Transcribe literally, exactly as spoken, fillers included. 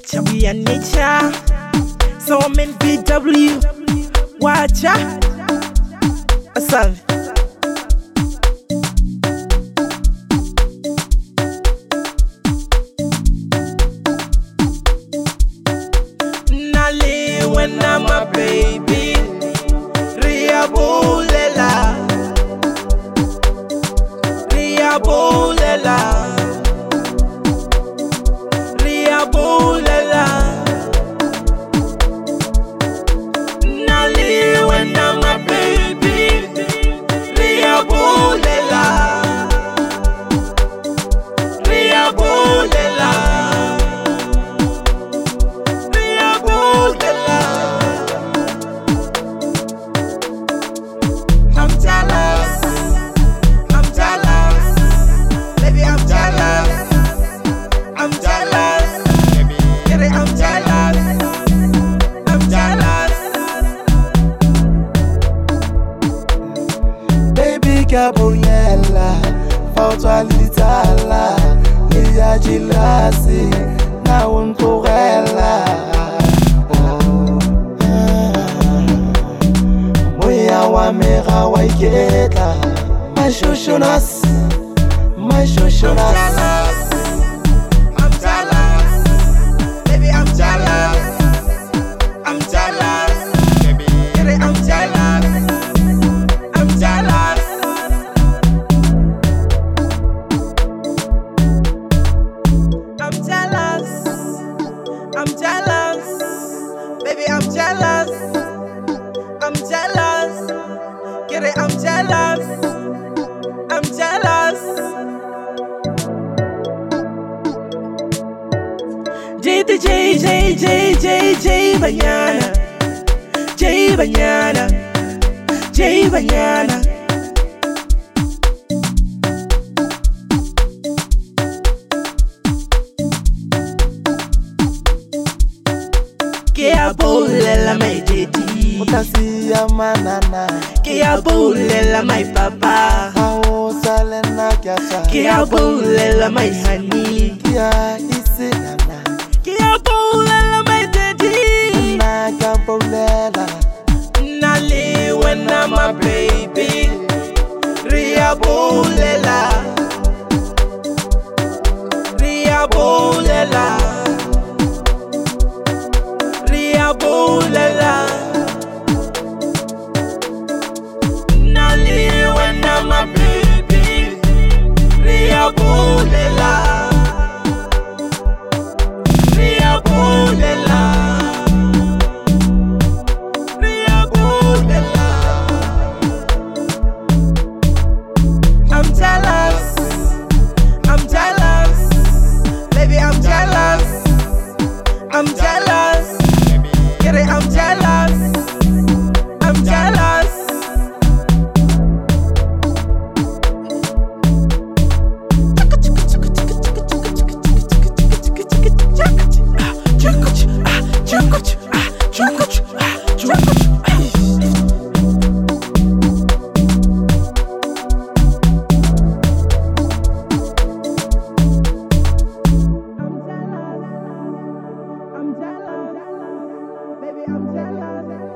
nature, we are nature. So I'm in B W. Watch out. Asal. Nali when I'm a baby. Ria Bulela. Ria Bulela. Ria Bulela. Nali when I'm a baby. Ria Bulela. Ria Bulela. Ria Bulela. I'm jealous. I'm jealous. Baby, I'm jealous. I'm jealous. Get it? I'm jealous. I'm jealous. Baby Gabriella, Fautua Litala, Lia Gilasi, Naun Corella. Moya wa mera wa iketa, my shushunas, my shushunas. I'm jealous. Baby, I'm jealous. I'm jealous. Get it? I'm jealous. I'm jealous. I'm jealous. I'm jealous. Baby, I'm jealous. I'm jealous. Get it? I'm jealous. I'm jealous. J to J, J, J, J, J Banyana. J Banyana. J Banyana. Que a bulela my daddy. Utasiya manana, Que a bulela my papa. Ao salena kiacha, Que a bulela my honey. Kia isinana, Que a bulela my daddy. Na Gabriella, Nali when I'm a baby. Ria bulela. Ria bulela. Ria bulela. Nali when I'm a baby. Ria bulela. Ria bulela. Ria bulela. I'm jealous. I'm jealous. Baby, I'm jealous. I'm jealous. Get it? I'm jealous. I'm jealous. I'm jealous. Baby, I'm jealous.